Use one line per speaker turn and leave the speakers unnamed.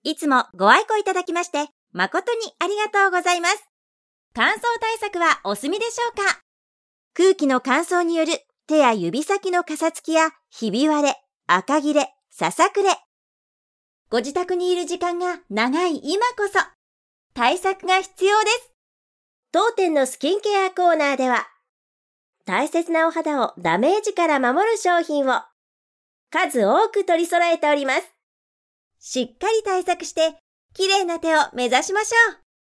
いつもご愛顧いただきまして誠にありがとうございます。乾燥対策はお済みでしょうか？空気の乾燥による手や指先のかさつきやひび割れ、赤切れ、ささくれ。ご自宅にいる時間が長い今こそ対策が必要です。当店のスキンケアコーナーでは大切なお肌をダメージから守る商品を数多く取り揃えております。しっかり対策して綺麗な手を目指しましょう。